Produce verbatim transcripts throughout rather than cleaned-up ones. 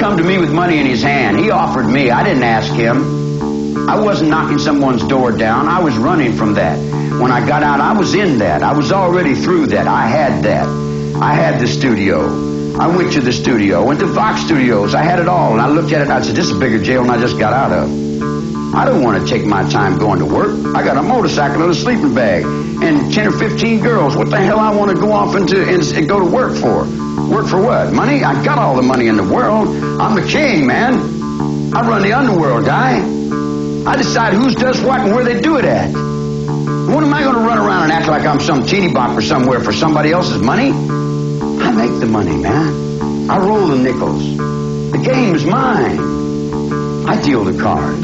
come to me with money in his hand. He offered me. I didn't ask him. I wasn't knocking someone's door down. I was running from that. When I got out, I was in that. I was already through that. I had that. I had the studio. I went to the studio. Went to Fox Studios. I had it all. And I looked at it and I said, this is a bigger jail than I just got out of. I don't want to take my time going to work. I got a motorcycle and a sleeping bag and ten or fifteen girls. What the hell I want to go off into and, and go to work for? Work for what? Money? I got all the money in the world. I'm the king, man. I run the underworld, guy. I decide who does what and where they do it at. What am I going to run around and act like I'm some teeny bopper somewhere for somebody else's money? I make the money, man. I roll the nickels. The game is mine. I deal the cards.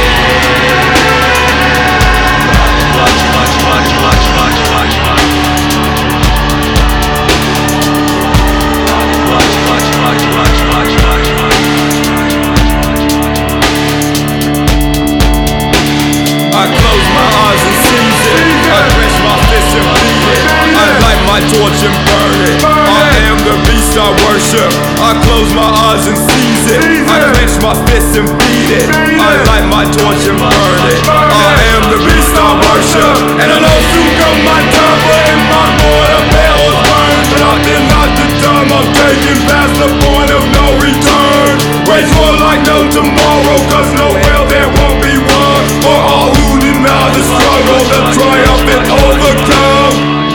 I close my eyes and seize it. I clench my fists and beat it. I light my torch and burn it. I am the beast I worship. I close my eyes and seize it. I clench my fists and beat it. I light my torch and burn it. I am the beast I worship. And I know soon come my time, but in my mortar hell is burned. But I did not the time I'm taking past the point of no return. Wage war like no tomorrow, cause no hell there won't be one. For all who deny the struggle, the triumph and overcome.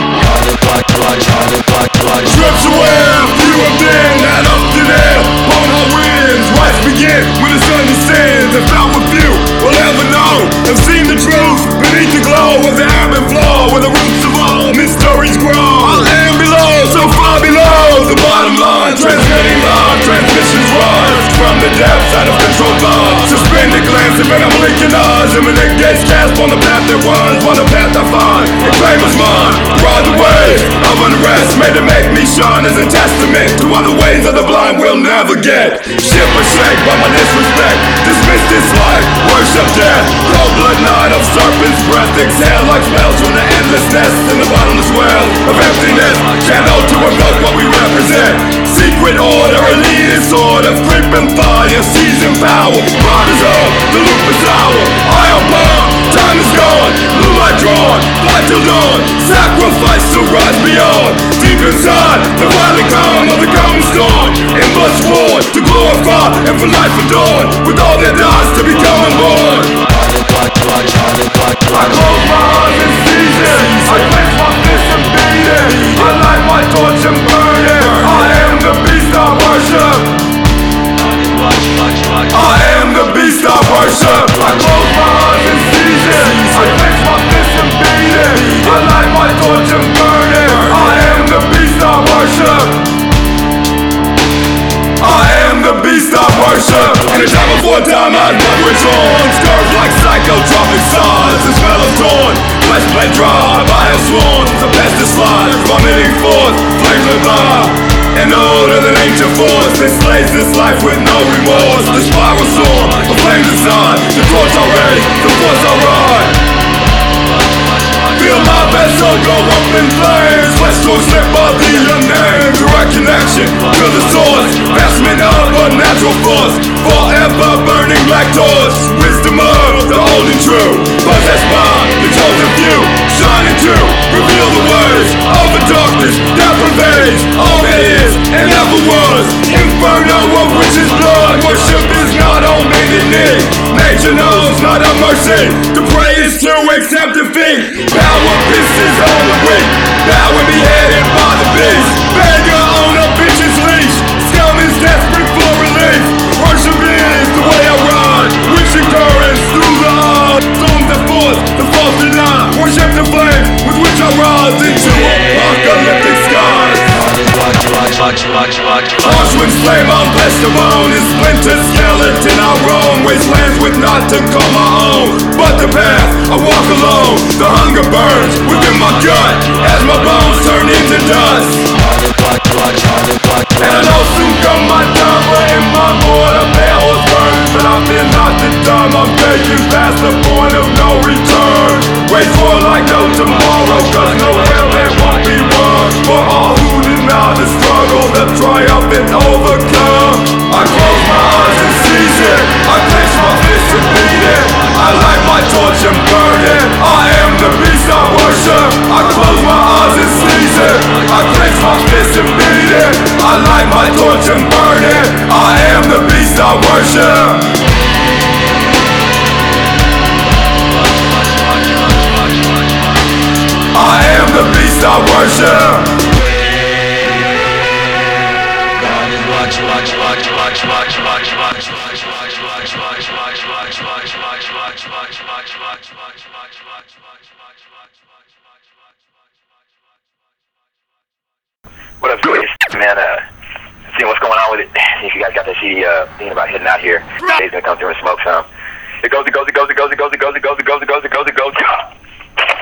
Strips away a few of them that up to there on our winds. Rise begin when the sun descends. And found with few will ever know have seen the truth beneath the glow of the ebb and flow, where the roots of all mysteries grow. I am below, so far below the bottom line. Transmitting love, transmissions rise from the depths out of control love. Suspended glance and I'm blinking eyes. Imminent gaze cast on the path that runs, on the path I find. And claim as mine. Ride the wave of unrest made to make me shine as a testament to all the ways of the blind will never get. Ship or shake by my disrespect. Dismiss this life, worship death. Cold blood night of serpent's breath. Exhale like smells from the endless nest in the bottomless well of emptiness. Channel to evoke what we represent. Secret order, elitist order, creeping fire, seizing power. Riders up, the loop is our. I am born, time is gone. Blue light drawn, fly till dawn. Sacrifice to rise beyond. Deep inside, the violent calm of the coming storm. And must war to glorify and for life adorn. With all that dies to become unborn. I close my eyes and seize it. I clench my fists and beat it. I light my torch and burn it. I am the beast I worship. I am the beast I worship. I close my eyes and seize it. I clench my fists and beat it. I light my torch and burn it. I am the beast I worship. I am the beast I worship. In a time before time I'd witch on. Scars like psychotropic stars. The smell of torn flesh blade dry. I have sworn the pesticide vomiting forth flames of fire. And older than ancient force that slays this life with no remorse. The spiral storm, the flames inside. The torch already, the force alright. Feel my vessel go up in flames. Flesh will slip by the unnamed. Direct connection to the source. Vestment of a natural force. Forever burning black torch. Wisdom of the old and true. Possessed by the chosen few. Shining to reveal the words of the darkness that pervades all that is and ever was. Inferno of witches' blood. Worship is not on bended knee. Nature knows not of mercy. To pray is to accept defeat. Power pisses on the weak. Bow and be headed by the beast. Beggar on a bitch's leash. Scum is desperate for relief. Worship is the way I run. Wishing currents through the odds. Storms that force the false deny. Worship the flames with which I rise into apocalyptic skies. Auschwitz flame on flesh to bone. And splintered skeleton I roam. Wastelands with not to call my own. But the path I walk alone. The hunger burns within my gut as my bones turn into dust. And I know soon come my time, but in my mortar hell is burned. But I fear not the time I'm taking past the point of no return. Wait for like no tomorrow, cause no hell there won't be one. For all who deny the struggle, the triumph and overcome. I close my I light my torch and burn it. I am the beast I worship. I am the beast I worship. What up, Joyce? Man, uh, seeing what's going on with it. If you guys got that C D, uh, thinking about hitting out here, Dave's gonna come through and smoke some. It goes, it goes, it goes, it goes, it goes, it goes, it goes, it goes, it goes, it goes, it goes.